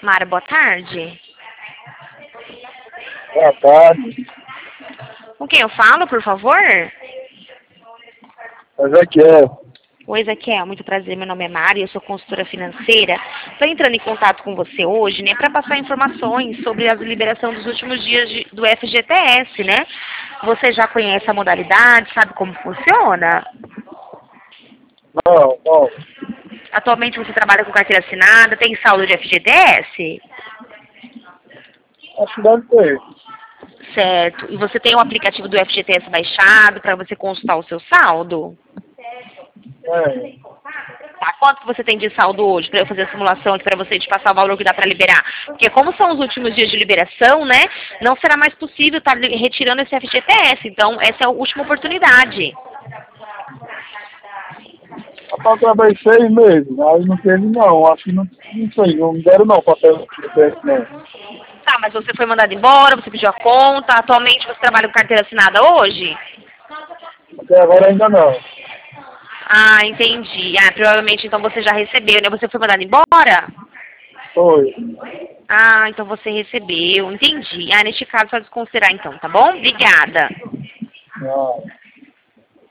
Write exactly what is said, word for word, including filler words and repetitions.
Mara, boa tarde. Boa tarde. Com quem eu falo, por favor? Ezequiel. Oi, Ezequiel, muito prazer. Meu nome é Mari, eu sou consultora financeira. Estou entrando em contato com você hoje, né, para passar informações sobre a liberação dos últimos dias de, do F G T S, né? Você já conhece a modalidade, sabe como funciona? Não, não. Atualmente você trabalha com carteira assinada, tem saldo de F G T S? Acho que deve ter. Certo. E você tem o aplicativo do F G T S baixado para você consultar o seu saldo? É. Tá, quanto que você tem de saldo hoje para eu fazer a simulação aqui para você te passar o valor que dá para liberar? Porque como são os últimos dias de liberação, né, não será mais possível estar retirando esse F G T S. Então, essa é a última oportunidade. Rapaz, eu trabalhei seis meses, aí não teve não. Acho que não, não sei, não me deram não papel de não. Tá, mas você foi mandado embora, você pediu a conta, atualmente você trabalha com carteira assinada hoje? Até agora ainda não. Ah, entendi. Ah, provavelmente então você já recebeu, né? Você foi mandado embora? Foi. Ah, então você recebeu, entendi. Ah, neste caso, só desconsiderar então, tá bom? Obrigada. Não.